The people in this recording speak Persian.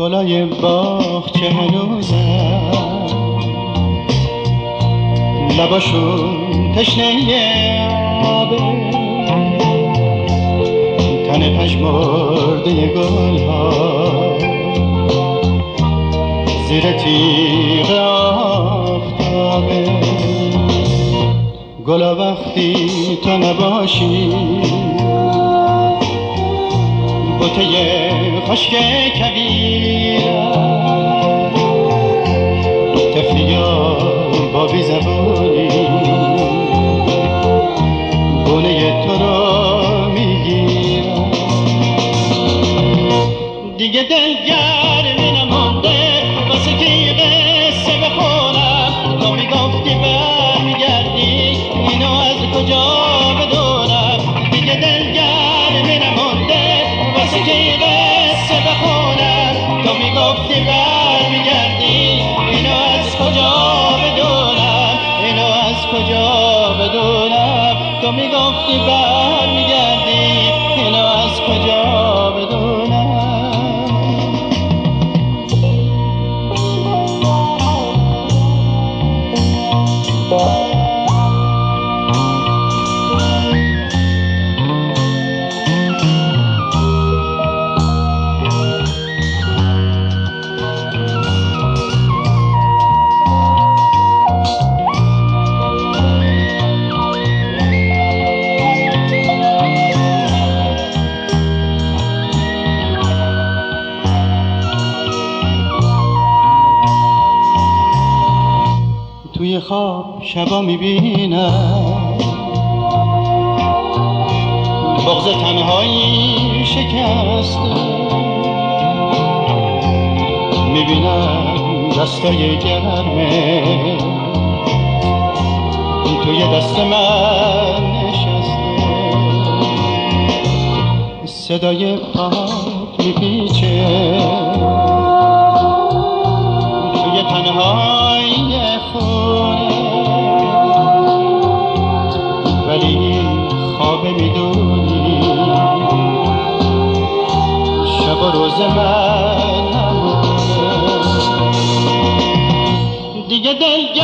گلای باغچه هنوزم لباشون تشنه آبه، تن پژمرده گلها زیر تیغ آفتابه. گلا وقتی تو نباشی بوته خشک کویرم، طفلی یا با بی زبانی گونه تو رو میگیرم. دیگه دلگرمی نمانده واسه کی قصه بخونم، تو میگفتی برمیگردی اینو از کجا بدونم. دیگه دلگرمی نمانده واسه کی قصه بخونم، تو میگفتی برمیگردی اینو از کجا بدونم، اینو از کجا بدونم. تو میگفتی برمیگردی اینو از کجا بدونم. توی خواب شبا میبینم بغض تنهایی شکسته، میبینم دستای گرمه توی دست من نشسته، صدای پاک میپیچه توی تنهایی خونه، ولی خواب میدونی شب و روز من نمونه. دیگه دلگرمی